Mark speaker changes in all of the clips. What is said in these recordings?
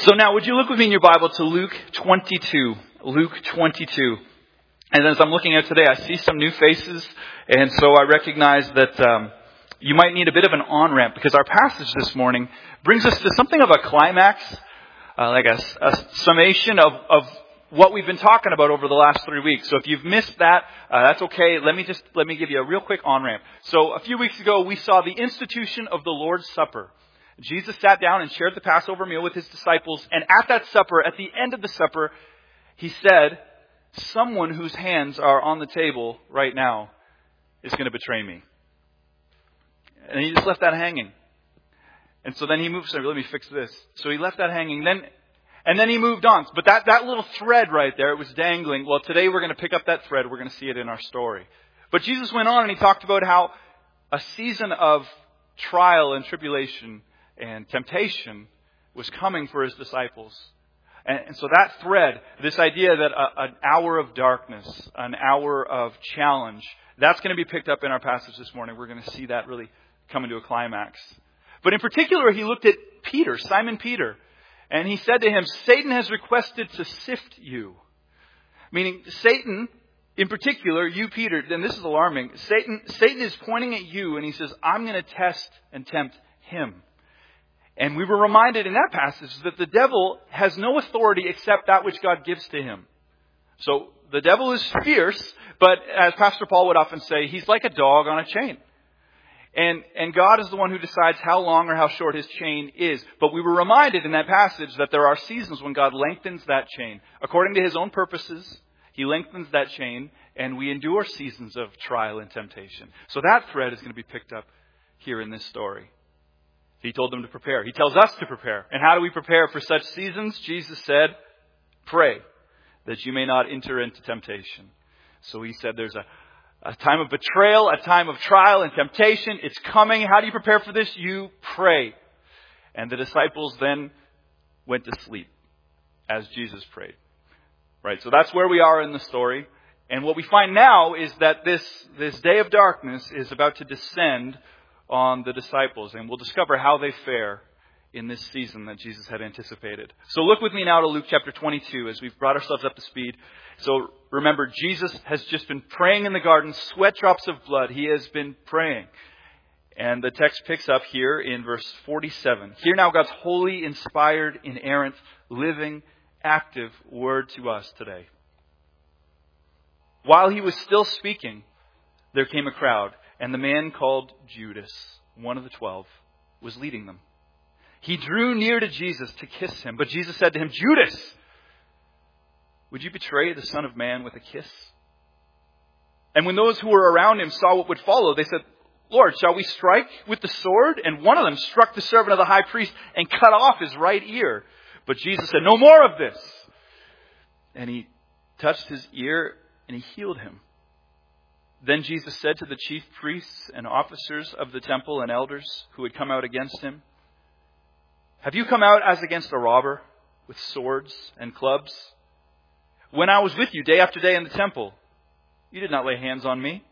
Speaker 1: So now, would you look with me in your Bible to Luke 22? Luke 22. And as I'm looking at today, I see some new faces. And so I recognize that you might need a bit of an on-ramp, because our passage this morning brings us to something of a climax, like a summation of what we've been talking about over the last 3 weeks. So if you've missed that, that's okay. Let me give you a real quick on-ramp. So a few weeks ago, we saw the institution of the Lord's Supper. Jesus sat down and shared the Passover meal with his disciples. And at that supper, at the end of the supper, he said, someone whose hands are on the table right now is going to betray me. And he just left that hanging. And so then he moved, let me fix this. So he left that hanging. And then he moved on. But that little thread right there, it was dangling. Well, today we're going to pick up that thread. We're going to see it in our story. But Jesus went on and he talked about how a season of trial and tribulation and temptation was coming for his disciples. And so that thread, this idea that an hour of darkness, an hour of challenge, that's going to be picked up in our passage this morning. We're going to see that really come into a climax. But in particular, he looked at Peter, Simon Peter, and he said to him, Satan has requested to sift you. Meaning Satan, in particular, you Peter, and this is alarming, Satan is pointing at you and he says, I'm going to test and tempt him. And we were reminded in that passage that the devil has no authority except that which God gives to him. So the devil is fierce, but as Pastor Paul would often say, he's like a dog on a chain. And God is the one who decides how long or how short his chain is. But we were reminded in that passage that there are seasons when God lengthens that chain. According to his own purposes, he lengthens that chain, and we endure seasons of trial and temptation. So that thread is going to be picked up here in this story. He told them to prepare. He tells us to prepare. And how do we prepare for such seasons? Jesus said, pray that you may not enter into temptation. So he said there's a time of betrayal, a time of trial and temptation. It's coming. How do you prepare for this? You pray. And the disciples then went to sleep as Jesus prayed. Right, so that's where we are in the story. And what we find now is that this day of darkness is about to descend on the disciples, and we'll discover how they fare in this season that Jesus had anticipated. So look with me now to Luke chapter 22 as we've brought ourselves up to speed. So remember, Jesus has just been praying in the garden, sweat drops of blood. He has been praying. And the text picks up here in verse 47. Hear now God's holy, inspired, inerrant, living, active word to us today. While he was still speaking, there came a crowd. And the man called Judas, one of the 12, was leading them. He drew near to Jesus to kiss him. But Jesus said to him, Judas, would you betray the Son of Man with a kiss? And when those who were around him saw what would follow, they said, Lord, shall we strike with the sword? And one of them struck the servant of the high priest and cut off his right ear. But Jesus said, no more of this. And he touched his ear and he healed him. Then Jesus said to the chief priests and officers of the temple and elders who had come out against him, have you come out as against a robber with swords and clubs? When I was with you day after day in the temple, you did not lay hands on me.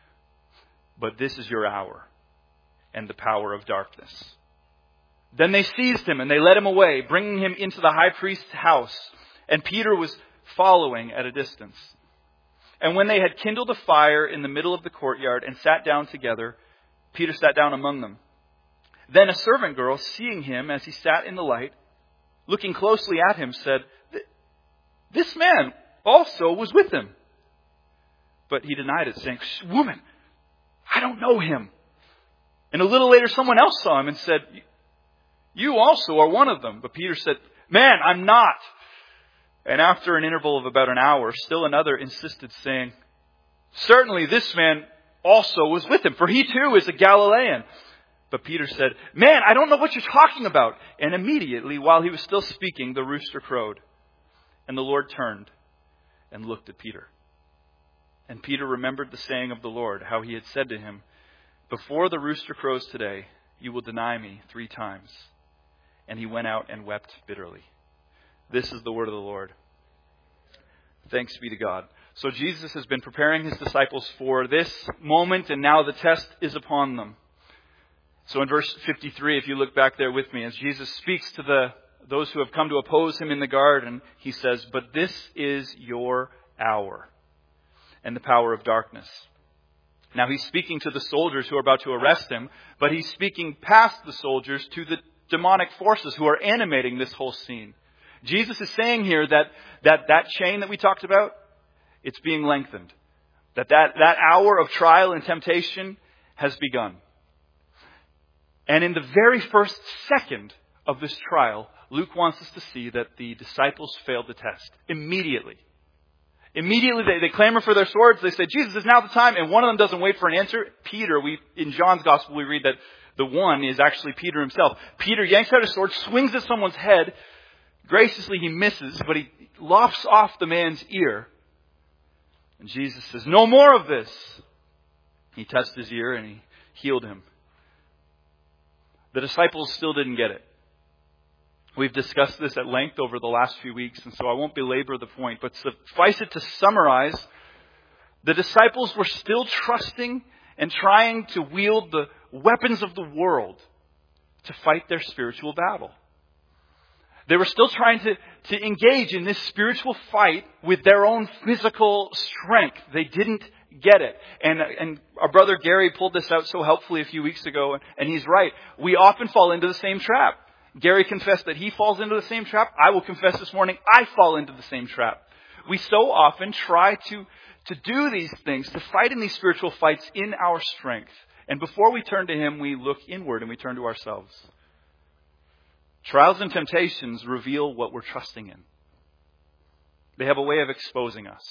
Speaker 1: But this is your hour and the power of darkness. Then they seized him and they led him away, bringing him into the high priest's house. And Peter was following at a distance. And when they had kindled a fire in the middle of the courtyard and sat down together, Peter sat down among them. Then a servant girl, seeing him as he sat in the light, looking closely at him, said, this man also was with him. But he denied it, saying, woman, I don't know him. And a little later someone else saw him and said, you also are one of them. But Peter said, man, I'm not. And after an interval of about an hour, still another insisted, saying, certainly this man also was with him, for he too is a Galilean. But Peter said, man, I don't know what you're talking about. And immediately, while he was still speaking, the rooster crowed. And the Lord turned and looked at Peter. And Peter remembered the saying of the Lord, how he had said to him, before the rooster crows today, you will deny me 3 times. And he went out and wept bitterly. This is the word of the Lord. Thanks be to God. So Jesus has been preparing his disciples for this moment, and now the test is upon them. So in verse 53, if you look back there with me, as Jesus speaks to those who have come to oppose him in the garden, he says, "But this is your hour and the power of darkness." Now he's speaking to the soldiers who are about to arrest him, but he's speaking past the soldiers to the demonic forces who are animating this whole scene. Jesus is saying here that chain that we talked about, it's being lengthened. That hour of trial and temptation has begun. And in the very first second of this trial, Luke wants us to see that the disciples failed the test. Immediately. Immediately they clamor for their swords. They say, "Jesus, is now the time." And one of them doesn't wait for an answer. Peter, in John's gospel, we read that the one is actually Peter himself. Peter yanks out his sword, swings at someone's head. Graciously he misses, but he lops off the man's ear. And Jesus says, "No more of this." He touched his ear and he healed him. The disciples still didn't get it. We've discussed this at length over the last few weeks, and so I won't belabor the point. But suffice it to summarize, the disciples were still trusting and trying to wield the weapons of the world to fight their spiritual battle. They were still trying to engage in this spiritual fight with their own physical strength. They didn't get it. And our brother Gary pulled this out so helpfully a few weeks ago, and he's right. We often fall into the same trap. Gary confessed that he falls into the same trap. I will confess this morning, I fall into the same trap. We so often try to do these things, to fight in these spiritual fights in our strength. And before we turn to Him, we look inward and we turn to ourselves. Trials and temptations reveal what we're trusting in. They have a way of exposing us.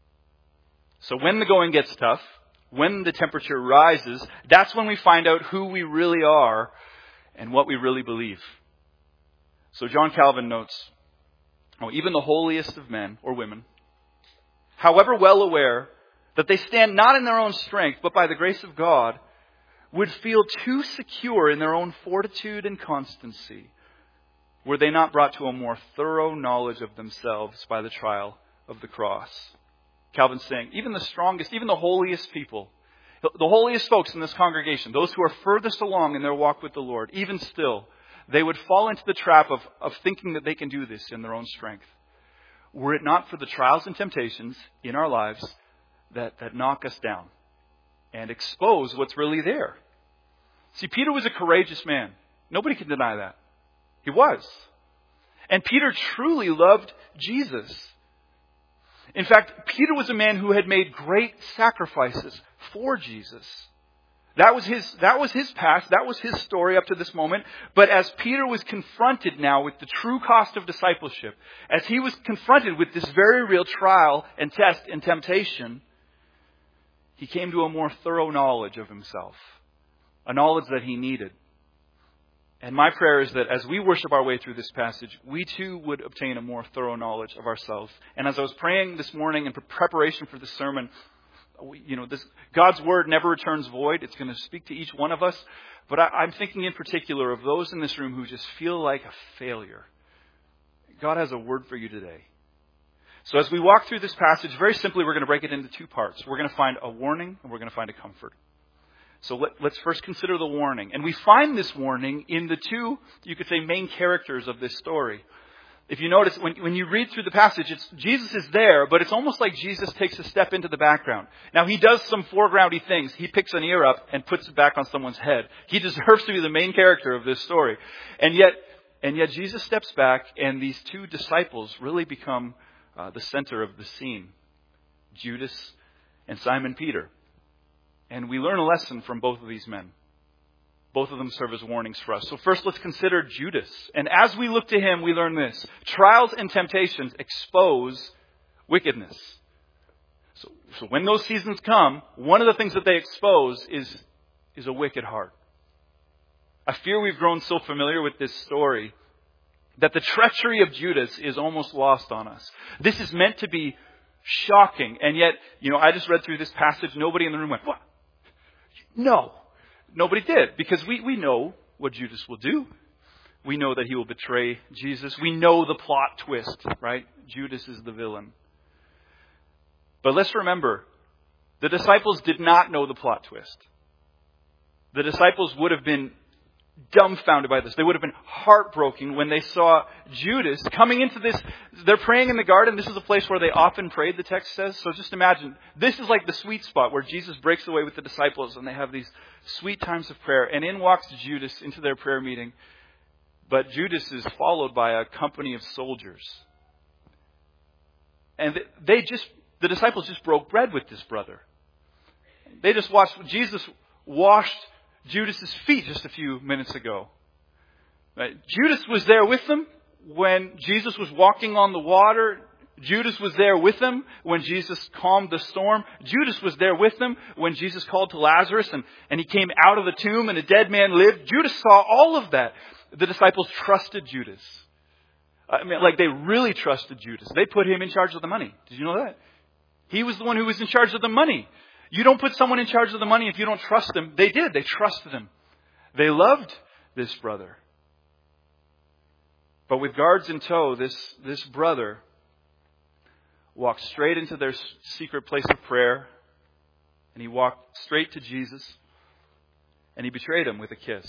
Speaker 1: So when the going gets tough, when the temperature rises, that's when we find out who we really are and what we really believe. So John Calvin notes, even the holiest of men or women, however well aware that they stand not in their own strength, but by the grace of God, would feel too secure in their own fortitude and constancy, were they not brought to a more thorough knowledge of themselves by the trial of the cross. Calvin's saying, even the strongest, even the holiest people, the holiest folks in this congregation, those who are furthest along in their walk with the Lord, even still, they would fall into the trap of thinking that they can do this in their own strength. Were it not for the trials and temptations in our lives that knock us down and expose what's really there. See, Peter was a courageous man. Nobody can deny that. He was. And Peter truly loved Jesus. In fact, Peter was a man who had made great sacrifices for Jesus. That was his past. That was his story up to this moment. But as Peter was confronted now with the true cost of discipleship, as he was confronted with this very real trial and test and temptation, he came to a more thorough knowledge of himself, a knowledge that he needed. And my prayer is that as we worship our way through this passage, we too would obtain a more thorough knowledge of ourselves. And as I was praying this morning in preparation for this sermon, God's word never returns void. It's going to speak to each one of us. But I'm thinking in particular of those in this room who just feel like a failure. God has a word for you today. So as we walk through this passage, very simply, we're going to break it into two parts. We're going to find a warning and we're going to find a comfort. So let's first consider the warning. And we find this warning in the two, you could say, main characters of this story. If you notice, when you read through the passage, Jesus is there, but it's almost like Jesus takes a step into the background. Now, he does some foregroundy things. He picks an ear up and puts it back on someone's head. He deserves to be the main character of this story. And yet Jesus steps back, and these two disciples really become the center of the scene. Judas and Simon Peter. And we learn a lesson from both of these men. Both of them serve as warnings for us. So first, let's consider Judas. And as we look to him, we learn this. Trials and temptations expose wickedness. So when those seasons come, one of the things that they expose is a wicked heart. I fear we've grown so familiar with this story that the treachery of Judas is almost lost on us. This is meant to be shocking. And yet, I just read through this passage. Nobody in the room went, "What? No." Nobody did, because we know what Judas will do. We know that he will betray Jesus. We know the plot twist, right? Judas is the villain. But let's remember, the disciples did not know the plot twist. The disciples would have been dumbfounded by this. They would have been heartbroken when they saw Judas coming into this. They're praying in the garden. This is a place where they often prayed, the text says. So just imagine, this is like the sweet spot where Jesus breaks away with the disciples and they have these sweet times of prayer. And in walks Judas into their prayer meeting. But Judas is followed by a company of soldiers. And the disciples just broke bread with this brother. They just watched Jesus washed Judas's feet just a few minutes ago. Right? Judas was there with them when Jesus was walking on the water. Judas was there with them when Jesus calmed the storm. Judas was there with them when Jesus called to Lazarus and he came out of the tomb and a dead man lived. Judas saw all of that. The disciples trusted Judas. I mean, like they really trusted Judas. They put him in charge of the money. Did you know that? He was the one who was in charge of the money. You don't put someone in charge of the money if you don't trust them. They did. They trusted him. They loved this brother. But with guards in tow, this brother walked straight into their secret place of prayer. And he walked straight to Jesus. And he betrayed him with a kiss.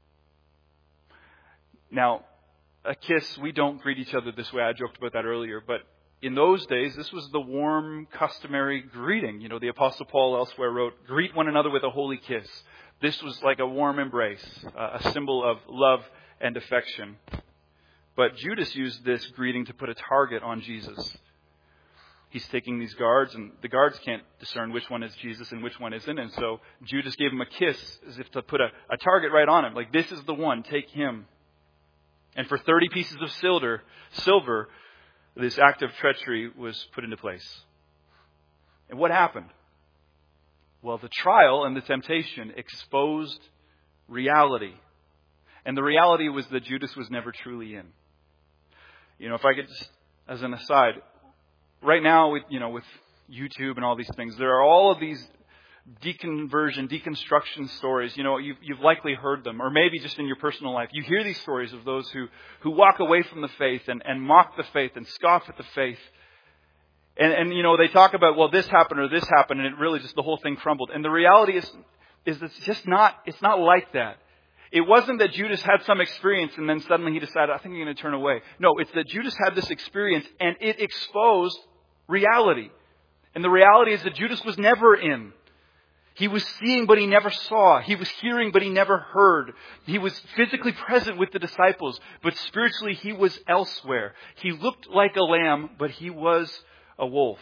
Speaker 1: Now, a kiss, we don't greet each other this way. I joked about that earlier. But in those days, this was the warm, customary greeting. You know, the Apostle Paul elsewhere wrote, "Greet one another with a holy kiss." This was like a warm embrace, a symbol of love and affection. But Judas used this greeting to put a target on Jesus. He's taking these guards, and the guards can't discern which one is Jesus and which one isn't. And so Judas gave him a kiss as if to put a target right on him. Like, this is the one, take him. And for 30 pieces of silver, this act of treachery was put into place. And what happened? Well, the trial and the temptation exposed reality. And the reality was that Judas was never truly in. You know, if I could just, as an aside, right now with YouTube and all these things, there are all of these deconstruction stories. You know, you've likely heard them, or maybe just in your personal life. You hear these stories of those who walk away from the faith and mock the faith and scoff at the faith. And you know, they talk about, well, this happened or this happened, and it really just, the whole thing crumbled. And the reality is it's not like that. It wasn't that Judas had some experience and then suddenly he decided, I think I'm going to turn away. No, it's that Judas had this experience and it exposed reality. And the reality is that Judas was never in. He was seeing, but he never saw. He was hearing, but he never heard. He was physically present with the disciples, but spiritually he was elsewhere. He looked like a lamb, but he was a wolf.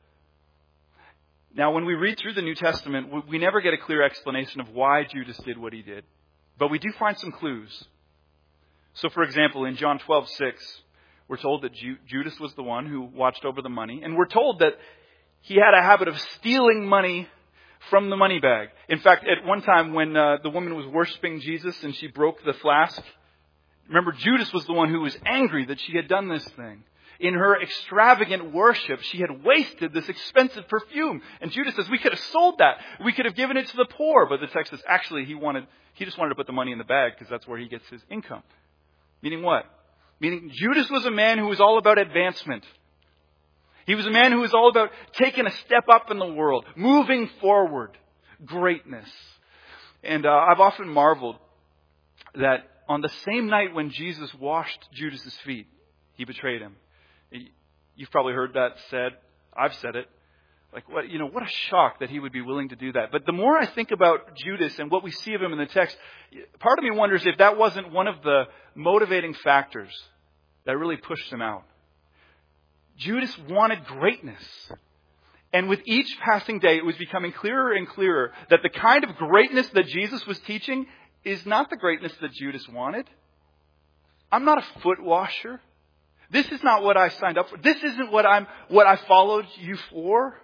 Speaker 1: Now, when we read through the New Testament, we never get a clear explanation of why Judas did what he did. But we do find some clues. So, for example, in John 12:6, we're told that Judas was the one who watched over the money. And we're told that he had a habit of stealing money from the money bag. In fact, at one time when the woman was worshiping Jesus and she broke the flask, remember, Judas was the one who was angry that she had done this thing. In her extravagant worship, she had wasted this expensive perfume. And Judas says, we could have sold that. We could have given it to the poor. But the text says, actually, he just wanted to put the money in the bag because that's where he gets his income. Meaning what? Meaning Judas was a man who was all about advancement. He was a man who was all about taking a step up in the world, moving forward, greatness. And I've often marveled that on the same night when Jesus washed Judas's feet, he betrayed him. You've probably heard that said. I've said it. Like, what a shock that he would be willing to do that. But the more I think about Judas and what we see of him in the text, part of me wonders if that wasn't one of the motivating factors that really pushed him out. Judas wanted greatness. And with each passing day, it was becoming clearer and clearer that the kind of greatness that Jesus was teaching is not the greatness that Judas wanted. I'm not a foot washer. This is not what I signed up for. This isn't what I followed you for.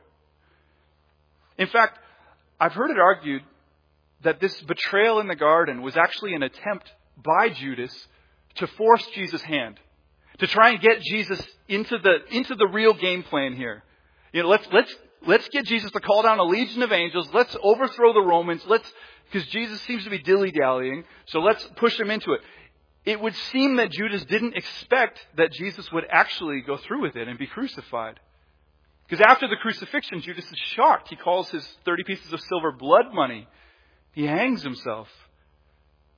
Speaker 1: In fact, I've heard it argued that this betrayal in the garden was actually an attempt by Judas to force Jesus' hand, to try and get Jesus into the real game plan here. You know, let's get Jesus to call down a legion of angels. Let's overthrow the Romans. Because Jesus seems to be dilly-dallying, so let's push him into it. It would seem that Judas didn't expect that Jesus would actually go through with it and be crucified. Because after the crucifixion, Judas is shocked. He calls his 30 pieces of silver blood money. He hangs himself.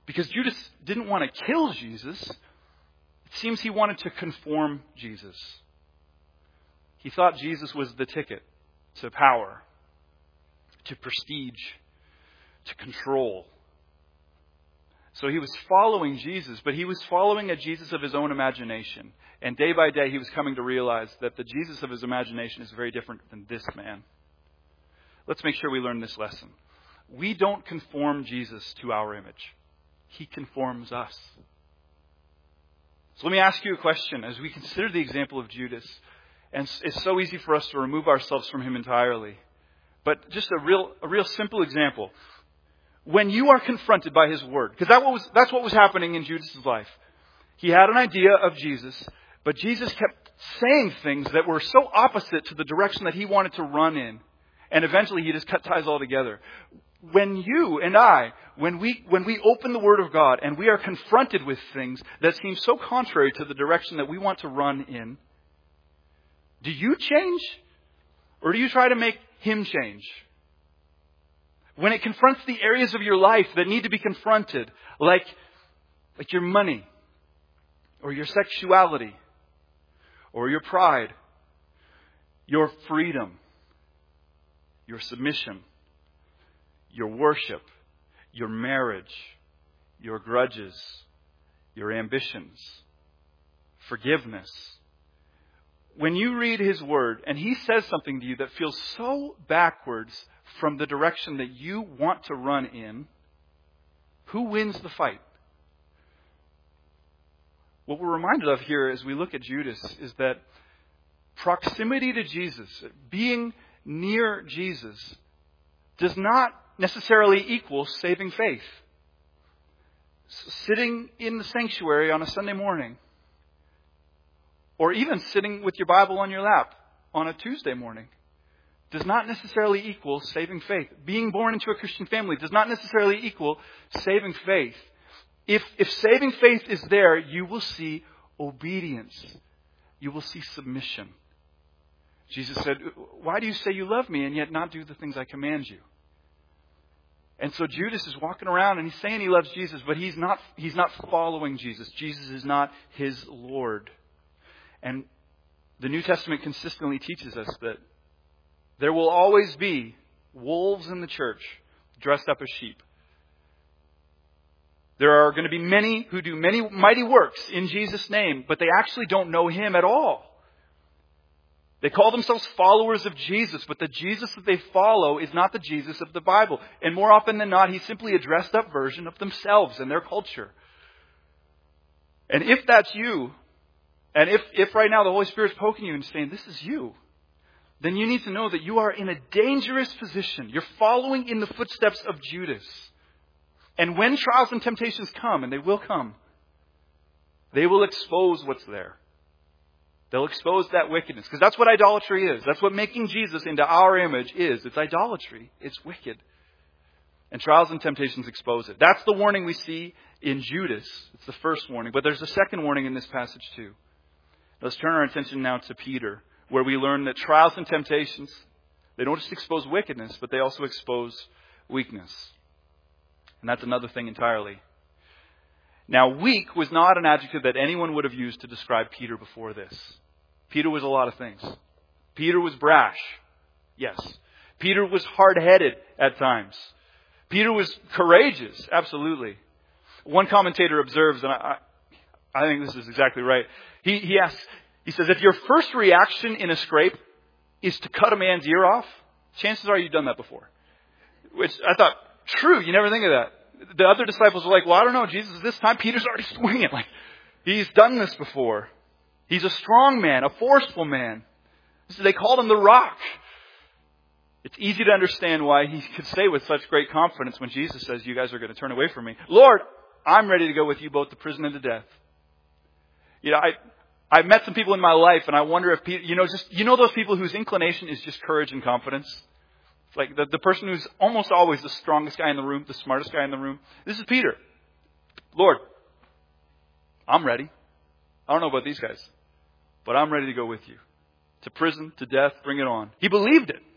Speaker 1: Because Judas didn't want to kill Jesus. It seems he wanted to conform Jesus. He thought Jesus was the ticket to power, to prestige, to control. So he was following Jesus, but he was following a Jesus of his own imagination. And day by day, he was coming to realize that the Jesus of his imagination is very different than this man. Let's make sure we learn this lesson. We don't conform Jesus to our image. He conforms us. So let me ask you a question as we consider the example of Judas. And it's so easy for us to remove ourselves from him entirely. But just a real simple example. When you are confronted by his word, because that's what was happening in Judas' life. He had an idea of Jesus, but Jesus kept saying things that were so opposite to the direction that he wanted to run in. And eventually he just cut ties altogether. When you and I, when we open the Word of God and we are confronted with things that seem so contrary to the direction that we want to run in, do you change? Or do you try to make him change? When it confronts the areas of your life that need to be confronted, like your money, or your sexuality, or your pride, your freedom, your submission, your worship, your marriage, your grudges, your ambitions, forgiveness. When you read his word and he says something to you that feels so backwards from the direction that you want to run in, who wins the fight? What we're reminded of here as we look at Judas is that proximity to Jesus, being near Jesus, does not necessarily equal saving faith. Sitting in the sanctuary on a Sunday morning, or even sitting with your Bible on your lap on a Tuesday morning, does not necessarily equal saving faith. Being born into a Christian family does not necessarily equal saving faith. If saving faith is there, you will see obedience. You will see submission. Jesus said, "Why do you say you love me and yet not do the things I command you?" And so Judas is walking around and he's saying he loves Jesus, but he's not following Jesus. Jesus is not his Lord. And the New Testament consistently teaches us that there will always be wolves in the church dressed up as sheep. There are going to be many who do many mighty works in Jesus' name, but they actually don't know him at all. They call themselves followers of Jesus, but the Jesus that they follow is not the Jesus of the Bible. And more often than not, he's simply a dressed up version of themselves and their culture. And if that's you, and if right now the Holy Spirit's poking you and saying, this is you, then you need to know that you are in a dangerous position. You're following in the footsteps of Judas. And when trials and temptations come, and they will come, they will expose what's there. They'll expose that wickedness. Because that's what idolatry is. That's what making Jesus into our image is. It's idolatry. It's wicked. And trials and temptations expose it. That's the warning we see in Judas. It's the first warning. But there's a second warning in this passage too. Let's turn our attention now to Peter, where we learn that trials and temptations, they don't just expose wickedness, but they also expose weakness. And that's another thing entirely. Now, weak was not an adjective that anyone would have used to describe Peter before this. Peter was a lot of things. Peter was brash. Yes. Peter was hard-headed at times. Peter was courageous. Absolutely. One commentator observes, and I think this is exactly right. He asks, he says, if your first reaction in a scrape is to cut a man's ear off, chances are you've done that before. Which I thought, true, you never think of that. The other disciples were like, well, I don't know, Jesus, this time Peter's already swinging. Like, he's done this before. He's a strong man, a forceful man. So they called him the Rock. It's easy to understand why he could say with such great confidence when Jesus says, you guys are going to turn away from me. Lord, I'm ready to go with you both to prison and to death. You know, I've met some people in my life and I wonder if Peter, those people whose inclination is just courage and confidence. Like the person who's almost always the strongest guy in the room, the smartest guy in the room. This is Peter. Lord, I'm ready. I don't know about these guys, but I'm ready to go with you. To prison, to death, bring it on. He believed it.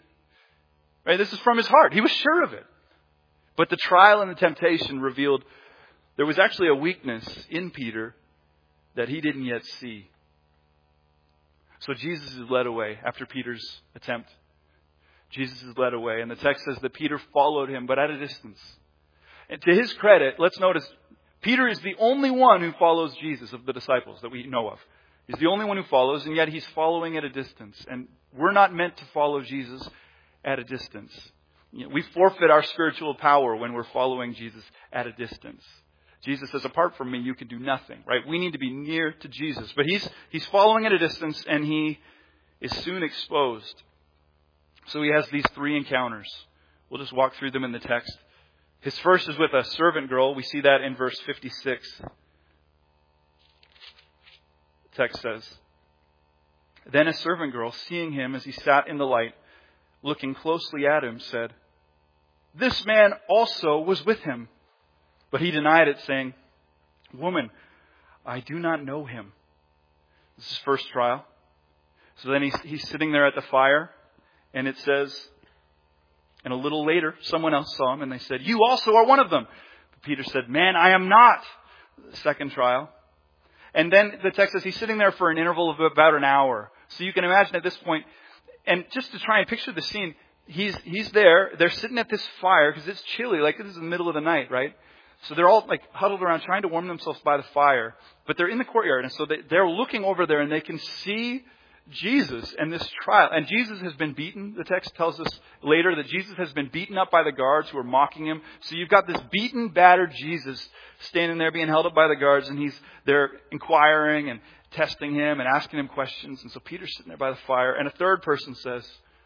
Speaker 1: Right? This is from his heart. He was sure of it. But the trial and the temptation revealed there was actually a weakness in Peter that he didn't yet see. So Jesus is led away after Peter's attempt. Jesus is led away. And the text says that Peter followed him, but at a distance. And to his credit, let's notice, Peter is the only one who follows Jesus of the disciples that we know of. He's the only one who follows, and yet he's following at a distance. And we're not meant to follow Jesus at a distance. We forfeit our spiritual power when we're following Jesus at a distance. Jesus says, apart from me, you can do nothing, right? We need to be near to Jesus. But he's following at a distance, and he is soon exposed. So he has these 3 encounters. We'll just walk through them in the text. His first is with a servant girl. We see that in verse 56. The text says, then a servant girl, seeing him as he sat in the light, looking closely at him, said, this man also was with him. But he denied it, saying, woman, I do not know him. This is his first trial. So then he's sitting there at the fire, and it says, and a little later, someone else saw him, and they said, you also are one of them. But Peter said, man, I am not. Second trial. And then the text says he's sitting there for an interval of about an hour. So you can imagine at this point, and just to try and picture the scene, he's there, they're sitting at this fire, because it's chilly, like this is the middle of the night, right? So they're all like huddled around trying to warm themselves by the fire. But they're in the courtyard, and so they're looking over there, and they can see Jesus and this trial. And Jesus has been beaten. The text tells us later that Jesus has been beaten up by the guards who are mocking him. So you've got this beaten, battered Jesus standing there being held up by the guards, and they're inquiring and testing him and asking him questions. And so Peter's sitting there by the fire, and a third person says,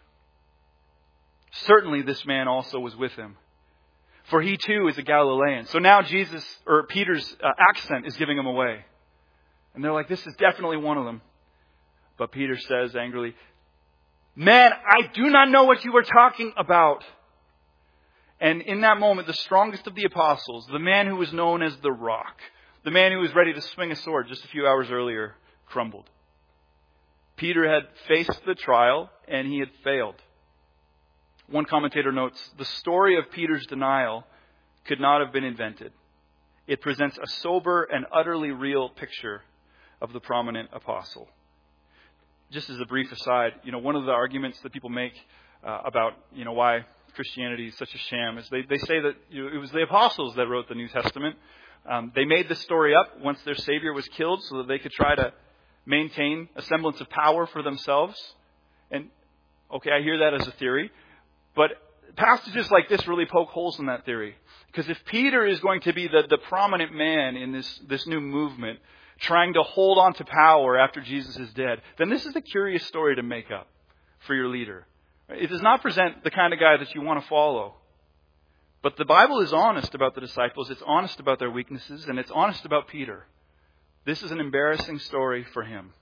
Speaker 1: certainly this man also was with him, for he too is a Galilean. So now Peter's accent is giving him away. And they're like, this is definitely one of them. But Peter says angrily, man, I do not know what you are talking about. And in that moment, the strongest of the apostles, the man who was known as the Rock, the man who was ready to swing a sword just a few hours earlier, crumbled. Peter had faced the trial, and he had failed. One commentator notes, the story of Peter's denial could not have been invented. It presents a sober and utterly real picture of the prominent apostle. Just as a brief aside, one of the arguments that people make about, why Christianity is such a sham is they say that it was the apostles that wrote the New Testament. They made this story up once their Savior was killed so that they could try to maintain a semblance of power for themselves. And, okay, I hear that as a theory. But passages like this really poke holes in that theory. Because if Peter is going to be the prominent man in this new movement, trying to hold on to power after Jesus is dead, then this is a curious story to make up for your leader. It does not present the kind of guy that you want to follow. But the Bible is honest about the disciples. It's honest about their weaknesses, and it's honest about Peter. This is an embarrassing story for him.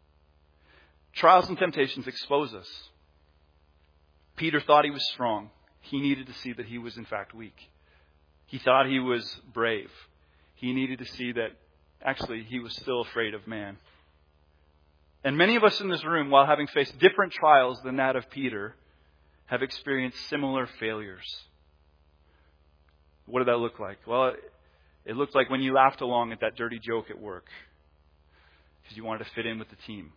Speaker 1: Trials and temptations expose us. Peter thought he was strong. He needed to see that he was in fact weak. He thought he was brave. He needed to see that actually he was still afraid of man. And many of us in this room, while having faced different trials than that of Peter, have experienced similar failures. What did that look like? Well, it looked like when you laughed along at that dirty joke at work because you wanted to fit in with the team.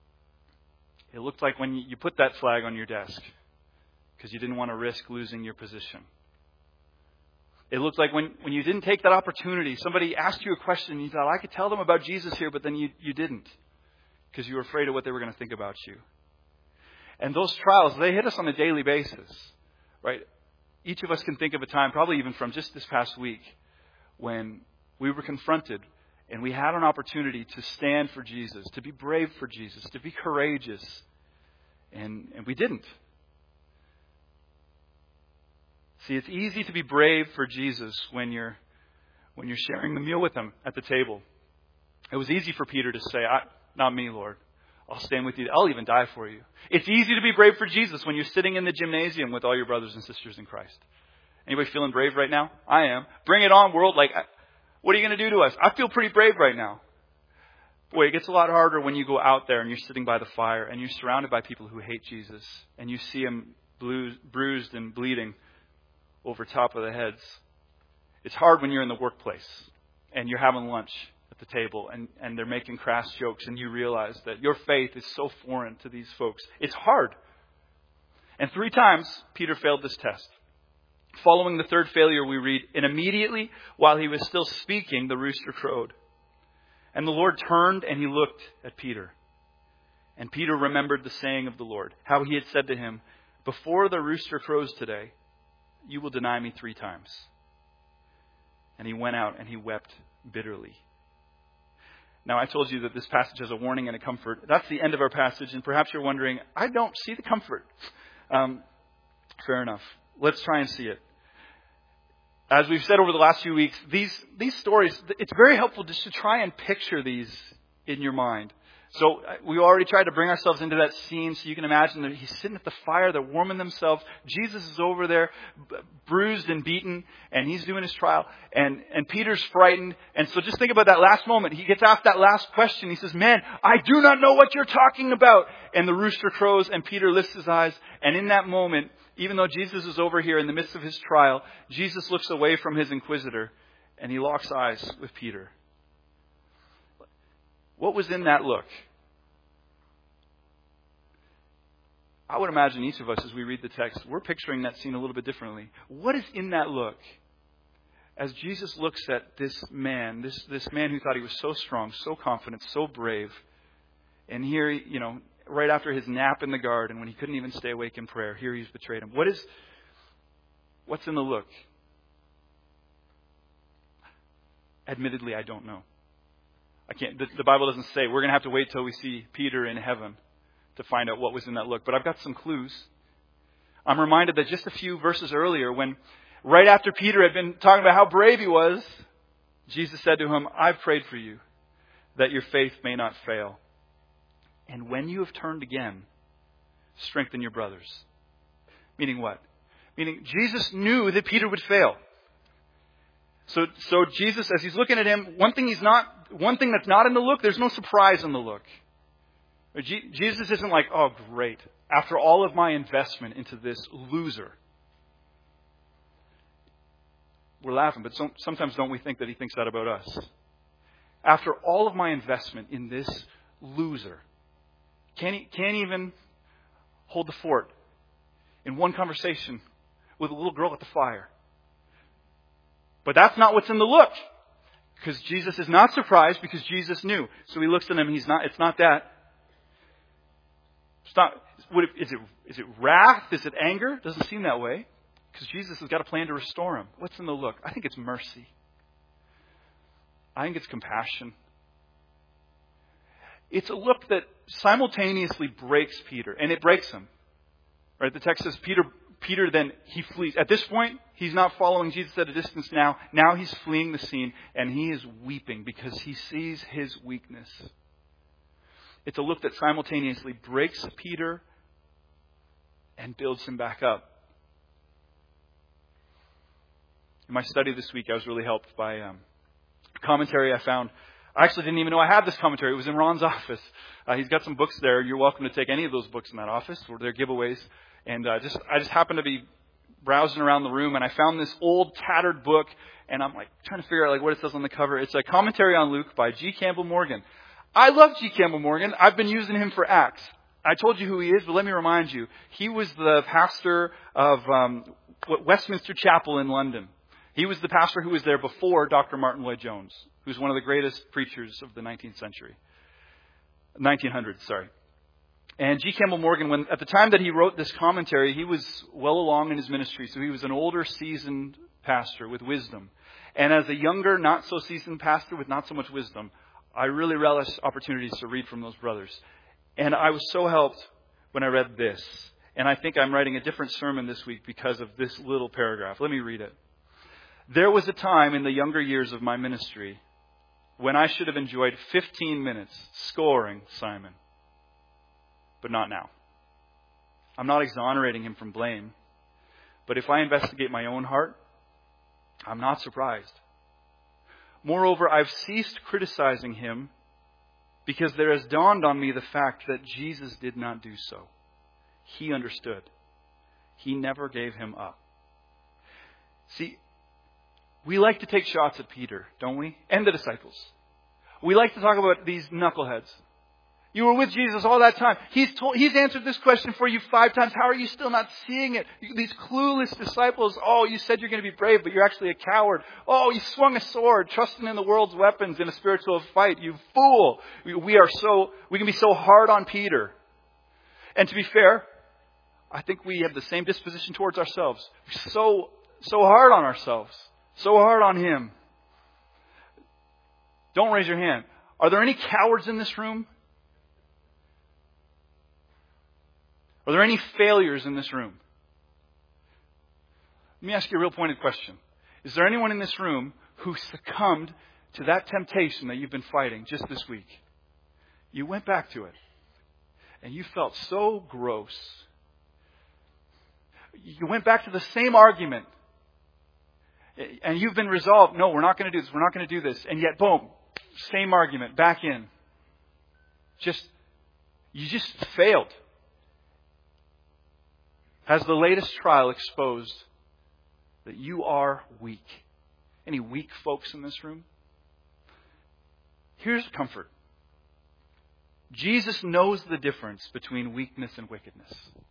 Speaker 1: It looked like when you put that flag on your desk because you didn't want to risk losing your position. It looked like when you didn't take that opportunity. Somebody asked you a question and you thought, I could tell them about Jesus here, but then you didn't because you were afraid of what they were going to think about you. And those trials, they hit us on a daily basis, right? Each of us can think of a time, probably even from just this past week, when we were confronted and we had an opportunity to stand for Jesus, to be brave for Jesus, to be courageous, and we didn't. See, it's easy to be brave for Jesus when you're sharing the meal with him at the table. It was easy for Peter to say, not me, Lord. I'll stand with you. I'll even die for you. It's easy to be brave for Jesus when you're sitting in the gymnasium with all your brothers and sisters in Christ. Anybody feeling brave right now? I am. Bring it on, world. Like, what are you going to do to us? I feel pretty brave right now. Boy, it gets a lot harder when you go out there and you're sitting by the fire and you're surrounded by people who hate Jesus and you see him bruised and bleeding over top of the heads. It's hard when you're in the workplace and you're having lunch at the table and they're making crass jokes and you realize that your faith is so foreign to these folks. It's hard. And 3 times Peter failed this test. Following the third failure, we read, "And immediately while he was still speaking, the rooster crowed. And the Lord turned and he looked at Peter. And Peter remembered the saying of the Lord, how he had said to him, 'Before the rooster crows today, you will deny me 3 times.' And he went out and he wept bitterly." Now, I told you that this passage has a warning and a comfort. That's the end of our passage, and perhaps you're wondering, I don't see the comfort. Fair enough. Let's try and see it. As we've said over the last few weeks, these stories, it's very helpful just to try and picture these in your mind. So we already tried to bring ourselves into that scene so you can imagine that he's sitting at the fire, they're warming themselves. Jesus is over there, bruised and beaten, and he's doing his trial. And Peter's frightened. And so just think about that last moment. He gets asked that last question. He says, "Man, I do not know what you're talking about." And the rooster crows and Peter lifts his eyes. And in that moment, even though Jesus is over here in the midst of his trial, Jesus looks away from his inquisitor and he locks eyes with Peter. What was in that look? I would imagine each of us, as we read the text, we're picturing that scene a little bit differently. What is in that look? As Jesus looks at this man, this man who thought he was so strong, so confident, so brave, and here, right after his nap in the garden, when he couldn't even stay awake in prayer, here he's betrayed him. What's in the look? Admittedly, I don't know. The Bible doesn't say. We're going to have to wait till we see Peter in heaven to find out what was in that look. But I've got some clues. I'm reminded that just a few verses earlier, when right after Peter had been talking about how brave he was, Jesus said to him, "I've prayed for you, that your faith may not fail. And when you have turned again, strengthen your brothers." Meaning what? Meaning Jesus knew that Peter would fail. So Jesus, as he's looking at him, one thing that's not in the look, there's no surprise in the look. Jesus isn't like, "Oh, great. After all of my investment into this loser." We're laughing, but sometimes don't we think that he thinks that about us? After all of my investment in this loser, can't even hold the fort in one conversation with a little girl at the fire. But that's not what's in the look. Because Jesus is not surprised, because Jesus knew. So he looks at him, it's not that. Is it wrath? Is it anger? Doesn't seem that way. Because Jesus has got a plan to restore him. What's in the look? I think it's mercy. I think it's compassion. It's a look that simultaneously breaks Peter. And it breaks him. Right? The text says Peter then, he flees. At this point, he's not following Jesus at a distance now. Now he's fleeing the scene, and he is weeping because he sees his weakness. It's a look that simultaneously breaks Peter and builds him back up. In my study this week, I was really helped by a commentary I found. I actually didn't even know I had this commentary. It was in Ron's office. He's got some books there. You're welcome to take any of those books in that office, or they're giveaways. And I just happened to be browsing around the room, and I found this old, tattered book, and I'm trying to figure out what it says on the cover. It's a commentary on Luke by G. Campbell Morgan. I love G. Campbell Morgan. I've been using him for Acts. I told you who he is, but let me remind you. He was the pastor of Westminster Chapel in London. He was the pastor who was there before Dr. Martin Lloyd-Jones, who's one of the greatest preachers of the 1900s, sorry. And G. Campbell Morgan, at the time that he wrote this commentary, he was well along in his ministry. So he was an older, seasoned pastor with wisdom. And as a younger, not so seasoned pastor with not so much wisdom, I really relish opportunities to read from those brothers. And I was so helped when I read this. And I think I'm writing a different sermon this week because of this little paragraph. Let me read it. "There was a time in the younger years of my ministry when I should have enjoyed 15 minutes scoring Simon. But not now. I'm not exonerating him from blame. But if I investigate my own heart, I'm not surprised. Moreover, I've ceased criticizing him because there has dawned on me the fact that Jesus did not do so. He understood. He never gave him up." See, We like to take shots at Peter, don't we? And the disciples. We like to talk about these knuckleheads. You were with Jesus all that time. He's answered this question for you 5 times. How are you still not seeing it? These clueless disciples. Oh, you said you're going to be brave, but you're actually a coward. Oh, you swung a sword, trusting in the world's weapons in a spiritual fight. You fool. We can be so hard on Peter. And to be fair, I think we have the same disposition towards ourselves. So hard on ourselves. So hard on him. Don't raise your hand. Are there any cowards in this room? Are there any failures in this room? Let me ask you a real pointed question. Is there anyone in this room who succumbed to that temptation that you've been fighting just this week? You went back to it, and you felt so gross. You went back to the same argument, and you've been resolved, no, we're not going to do this, we're not going to do this. And yet, boom, same argument, back in. You just failed. Has the latest trial exposed that you are weak? Any weak folks in this room? Here's comfort. Jesus knows the difference between weakness and wickedness.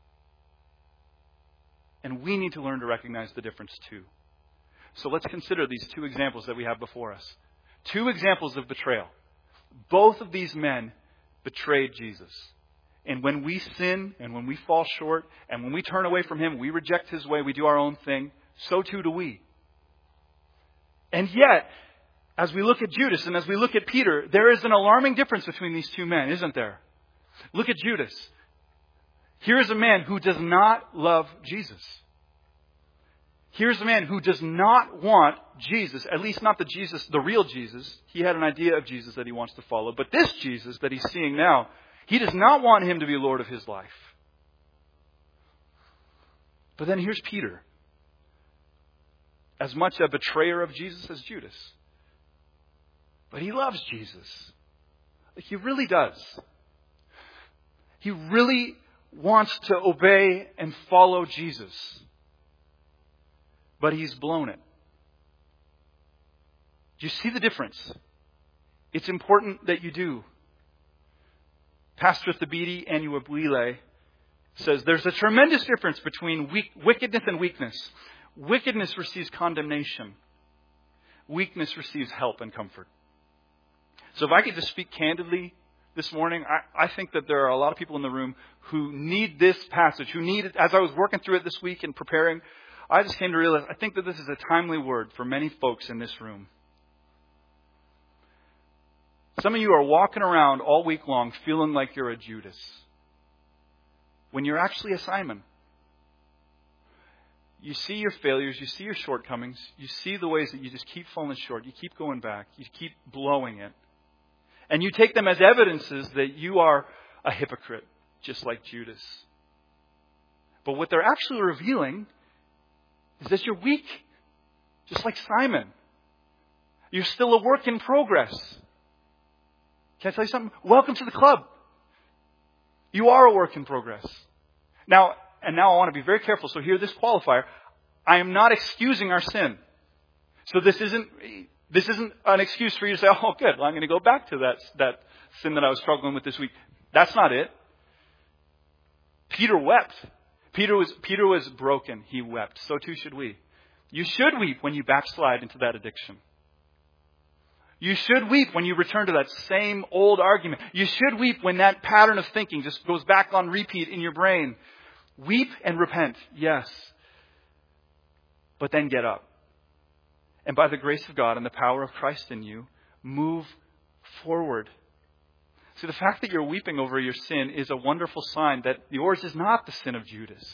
Speaker 1: And we need to learn to recognize the difference too. So let's consider these 2 examples that we have before us. 2 examples of betrayal. Both of these men betrayed Jesus. And when we sin, and when we fall short, and when we turn away from Him, we reject His way, we do our own thing, so too do we. And yet, as we look at Judas and as we look at Peter, there is an alarming difference between these 2 men, isn't there? Look at Judas. Here is a man who does not love Jesus. Here's a man who does not want Jesus, at least not the real Jesus. He had an idea of Jesus that he wants to follow. But this Jesus that he's seeing now, he does not want Him to be Lord of his life. But then here's Peter. As much a betrayer of Jesus as Judas. But he loves Jesus. He really does. He really wants to obey and follow Jesus. But he's blown it. Do you see the difference? It's important that you do. Pastor Thabiti Anyabwile says there's a tremendous difference between wickedness and weakness. Wickedness receives condemnation. Weakness receives help and comfort. So if I could just speak candidly this morning, I think that there are a lot of people in the room who need this passage, who need it. As I was working through it this week and preparing, I just came to realize I think that this is a timely word for many folks in this room. Some of you are walking around all week long feeling like you're a Judas, when you're actually a Simon. You see your failures, you see your shortcomings, you see the ways that you just keep falling short, you keep going back, you keep blowing it. And you take them as evidences that you are a hypocrite, just like Judas. But what they're actually revealing is that you're weak, just like Simon. You're still a work in progress. Can I tell you something? Welcome to the club. You are a work in progress. Now I want to be very careful. So hear this qualifier. I am not excusing our sin. So this isn't an excuse for you to say, oh, good, well, I'm going to go back to that sin that I was struggling with this week. That's not it. Peter wept. Peter was broken. He wept. So too should we. You should weep when you backslide into that addiction. You should weep when you return to that same old argument. You should weep when that pattern of thinking just goes back on repeat in your brain. Weep and repent, yes. But then get up. And by the grace of God and the power of Christ in you, move forward. See, the fact that you're weeping over your sin is a wonderful sign that yours is not the sin of Judas.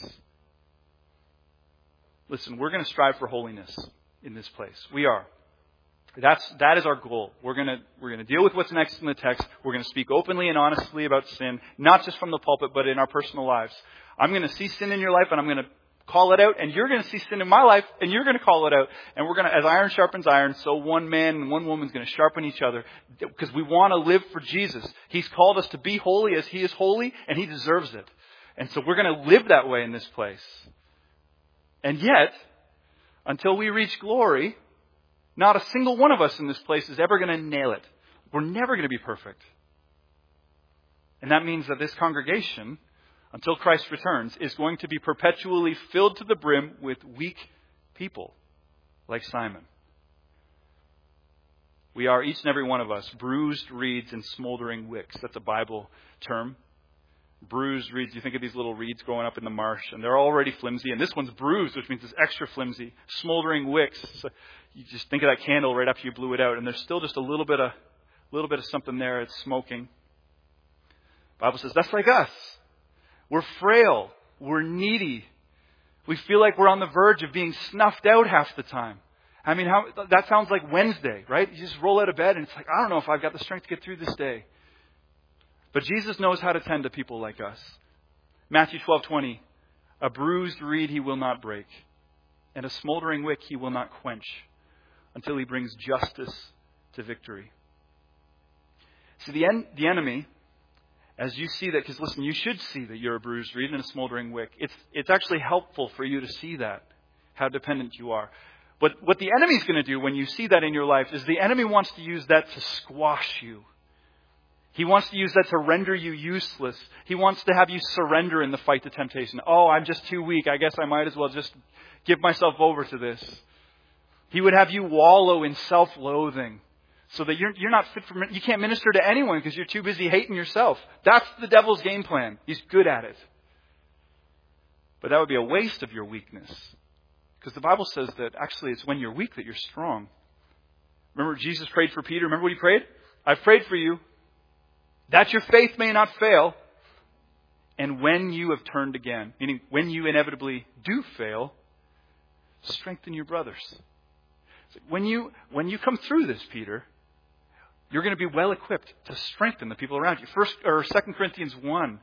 Speaker 1: Listen, we're going to strive for holiness in this place. We are. That is our goal. We're going to deal with what's next in the text. We're going to speak openly and honestly about sin, not just from the pulpit, but in our personal lives. I'm going to see sin in your life, and I'm going to call it out, and you're going to see sin in my life, and you're going to call it out. And we're going to, as iron sharpens iron, so one man and one woman is going to sharpen each other, because we want to live for Jesus. He's called us to be holy as He is holy, and He deserves it. And so we're going to live that way in this place. And yet, until we reach glory, Not a single one of us in this place is ever going to nail it. We're never going to be perfect. And that means that this congregation, until Christ returns, is going to be perpetually filled to the brim with weak people like Simon. We are, each and every one of us, bruised reeds and smoldering wicks. That's a Bible term. Bruised reeds. You think of these little reeds growing up in the marsh, and they're already flimsy. And this one's bruised, which means it's extra flimsy. Smoldering wicks. So you just think of that candle right after you blew it out, and there's still just a little bit of something there. It's smoking. The Bible says that's like us. We're frail. We're needy. We feel like we're on the verge of being snuffed out half the time. I mean, that sounds like Wednesday, right? You just roll out of bed and it's like, I don't know if I've got the strength to get through this day. But Jesus knows how to tend to people like us. Matthew 12:20, a bruised reed he will not break, and a smoldering wick he will not quench until he brings justice to victory. See, the enemy, as you see that, because listen, you should see that you're a bruised reed and a smoldering wick. It's actually helpful for you to see that, how dependent you are. But what the enemy's going to do when you see that in your life is the enemy wants to use that to squash you. He wants to use that to render you useless. He wants to have you surrender in the fight to temptation. Oh, I'm just too weak. I guess I might as well just give myself over to this. He would have you wallow in self-loathing so that you're not fit for, you can't minister to anyone because you're too busy hating yourself. That's the devil's game plan. He's good at it. But that would be a waste of your weakness. Because the Bible says that actually it's when you're weak that you're strong. Remember Jesus prayed for Peter? Remember what he prayed? I've prayed for you that your faith may not fail. And when you have turned again, meaning when you inevitably do fail, strengthen your brothers. When you come through this, Peter, you're going to be well equipped to strengthen the people around you. 2 Corinthians 1,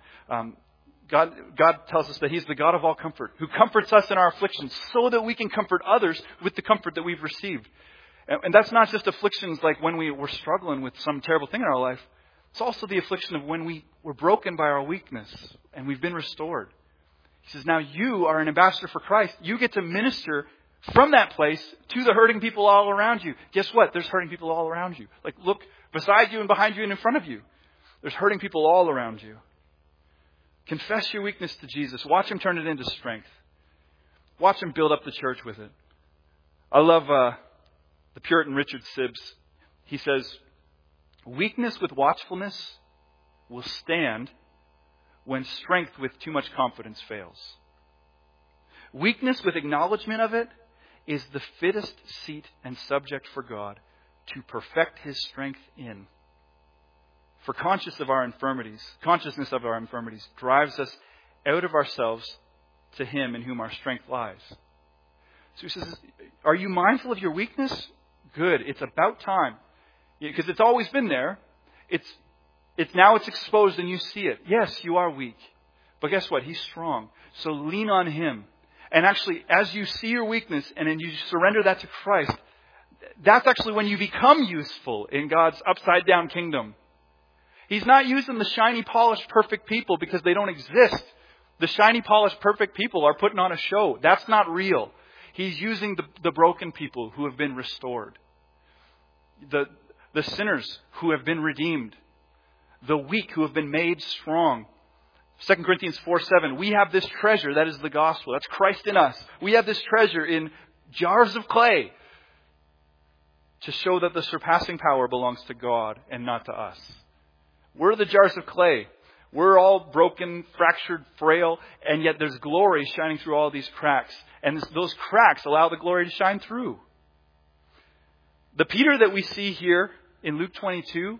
Speaker 1: God tells us that He's the God of all comfort, who comforts us in our afflictions so that we can comfort others with the comfort that we've received. And that's not just afflictions like when we're struggling with some terrible thing in our life. It's also the affliction of when we're broken by our weakness and we've been restored. He says, now you are an ambassador for Christ. You get to minister from that place to the hurting people all around you. Guess what? There's hurting people all around you. Like, look beside you and behind you and in front of you. There's hurting people all around you. Confess your weakness to Jesus. Watch Him turn it into strength. Watch Him build up the church with it. I love the Puritan Richard Sibbes. He says, weakness with watchfulness will stand when strength with too much confidence fails. Weakness with acknowledgement of it is the fittest seat and subject for God to perfect His strength in. For consciousness of our infirmities drives us out of ourselves to Him in whom our strength lies. So he says, are you mindful of your weakness? Good. It's about time. Because it's always been there. It's now it's exposed and you see it. Yes, you are weak. But guess what? He's strong. So lean on Him. And actually, as you see your weakness and then you surrender that to Christ, that's actually when you become useful in God's upside down kingdom. He's not using the shiny, polished, perfect people because they don't exist. The shiny, polished, perfect people are putting on a show. That's not real. He's using the broken people who have been restored. The sinners who have been redeemed. The weak who have been made strong. 2 Corinthians 4:7. We have this treasure, that is the gospel. That's Christ in us. We have this treasure in jars of clay to show that the surpassing power belongs to God and not to us. We're the jars of clay. We're all broken, fractured, frail, and yet there's glory shining through all these cracks. And those cracks allow the glory to shine through. The Peter that we see here in Luke 22,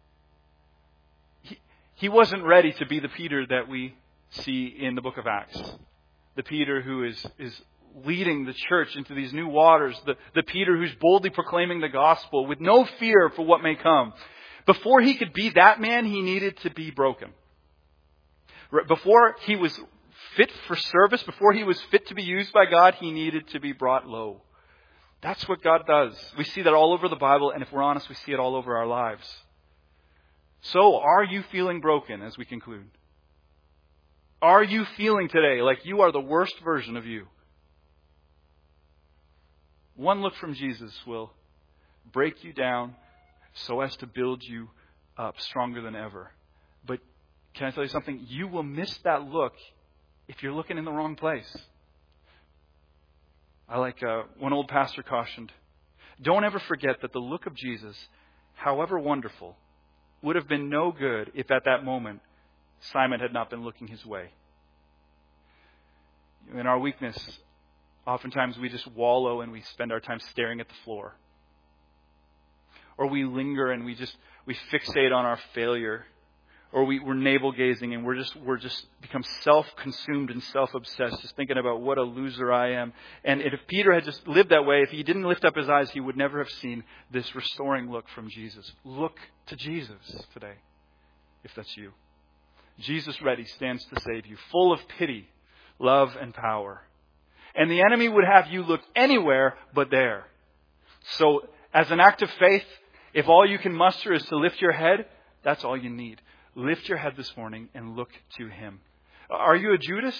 Speaker 1: he wasn't ready to be the Peter that we see in the book of Acts. The Peter who is leading the church into these new waters. The Peter who's boldly proclaiming the gospel with no fear for what may come. Before he could be that man, he needed to be broken. Before he was fit for service, before he was fit to be used by God, he needed to be brought low. That's what God does. We see that all over the Bible, and if we're honest, we see it all over our lives. So, are you feeling broken as we conclude? Are you feeling today like you are the worst version of you? One look from Jesus will break you down so as to build you up stronger than ever. But can I tell you something? You will miss that look if you're looking in the wrong place. I like one old pastor cautioned, don't ever forget that the look of Jesus, however wonderful, would have been no good if at that moment Simon had not been looking his way. In our weakness, oftentimes we just wallow and we spend our time staring at the floor. Or we linger and we fixate on our failure. Or we're navel gazing and we're just become self-consumed and self-obsessed, just thinking about what a loser I am. And if Peter had just lived that way, if he didn't lift up his eyes, he would never have seen this restoring look from Jesus. Look to Jesus today, if that's you. Jesus ready stands to save you, full of pity, love, and power. And the enemy would have you look anywhere but there. So, as an act of faith, if all you can muster is to lift your head, that's all you need. Lift your head this morning and look to Him. Are you a Judas?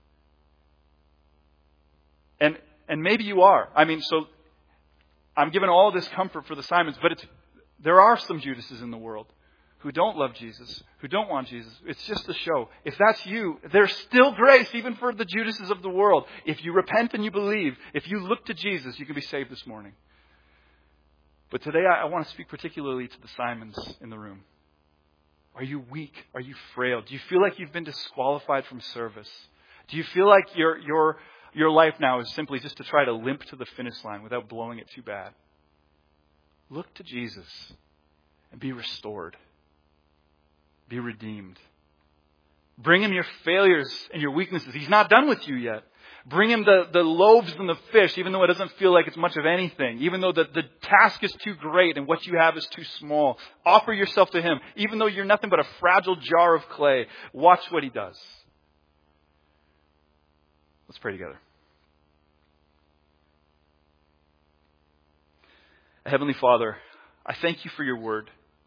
Speaker 1: And maybe you are. So I'm giving all this comfort for the Simons, but there are some Judases in the world who don't love Jesus, who don't want Jesus. It's just a show. If that's you, there's still grace even for the Judases of the world. If you repent and you believe, if you look to Jesus, you can be saved this morning. But today I want to speak particularly to the Simons in the room. Are you weak? Are you frail? Do you feel like you've been disqualified from service? Do you feel like your life now is simply just to try to limp to the finish line without blowing it too bad? Look to Jesus and be restored. Be redeemed. Bring Him your failures and your weaknesses. He's not done with you yet. Bring Him the loaves and the fish, even though it doesn't feel like it's much of anything. Even though the task is too great and what you have is too small. Offer yourself to Him, even though you're nothing but a fragile jar of clay. Watch what He does. Let's pray together. Heavenly Father, I thank You for Your word.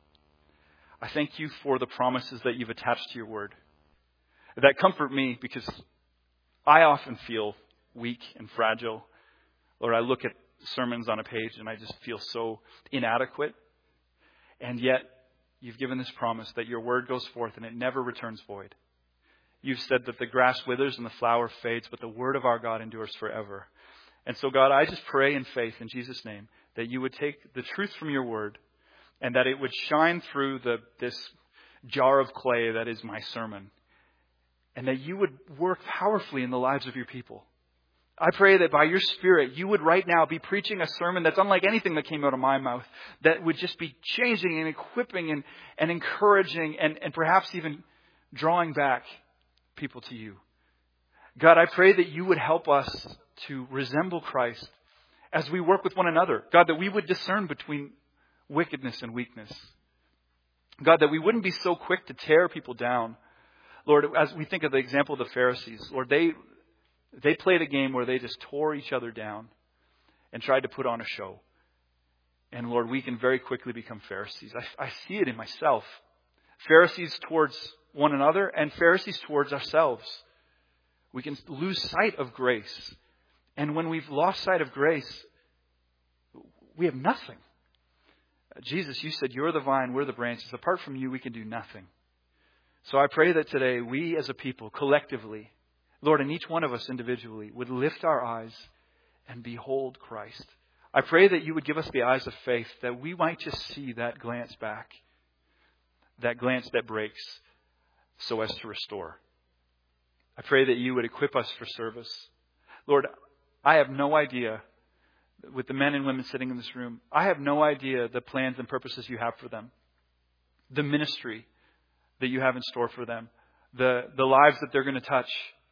Speaker 1: I thank You for the promises that You've attached to Your word. That comfort me because I often feel weak and fragile. Lord, I look at sermons on a page and I just feel so inadequate. And yet, You've given this promise that Your word goes forth and it never returns void. You've said that the grass withers and the flower fades, but the word of our God endures forever. And so, God, I just pray in faith in Jesus' name that You would take the truth from Your word and that it would shine through this jar of clay that is my sermon. And that You would work powerfully in the lives of Your people. I pray that by Your Spirit, You would right now be preaching a sermon that's unlike anything that came out of my mouth. That would just be changing and equipping and encouraging and perhaps even drawing back people to You. God, I pray that You would help us to resemble Christ as we work with one another. God, that we would discern between wickedness and weakness. God, that we wouldn't be so quick to tear people down. Lord, as we think of the example of the Pharisees, Lord, they played a game where they just tore each other down and tried to put on a show. And Lord, we can very quickly become Pharisees. I see it in myself. Pharisees towards one another and Pharisees towards ourselves. We can lose sight of grace. And when we've lost sight of grace, we have nothing. Jesus, You said You're the vine, we're the branches. Apart from You, we can do nothing. So I pray that today we as a people collectively, Lord, and each one of us individually, would lift our eyes and behold Christ. I pray that You would give us the eyes of faith, that we might just see that glance back, that glance that breaks so as to restore. I pray that You would equip us for service. Lord, I have no idea, with the men and women sitting in this room, I have no idea the plans and purposes You have for them. The ministry that You have in store for them. The lives that they're going to touch.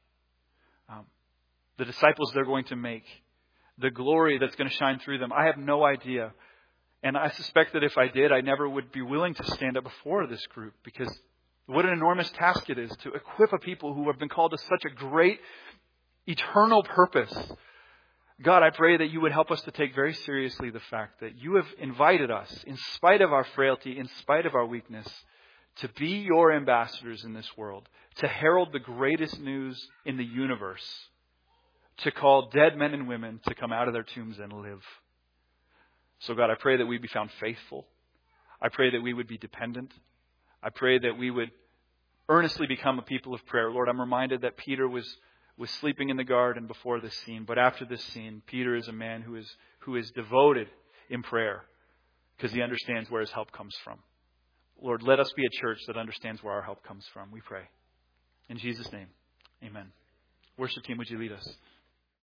Speaker 1: The disciples they're going to make. The glory that's going to shine through them. I have no idea. And I suspect that if I did, I never would be willing to stand up before this group. Because what an enormous task it is to equip a people who have been called to such a great eternal purpose. God, I pray that You would help us to take very seriously the fact that You have invited us, in spite of our frailty, in spite of our weakness, to be Your ambassadors in this world, to herald the greatest news in the universe, to call dead men and women to come out of their tombs and live. So God, I pray that we'd be found faithful. I pray that we would be dependent. I pray that we would earnestly become a people of prayer. Lord, I'm reminded that Peter was sleeping in the garden before this scene. But after this scene, Peter is a man who is devoted in prayer because he understands where his help comes from. Lord, let us be a church that understands where our help comes from, we pray. In Jesus' name, amen. Worship team, would you lead us?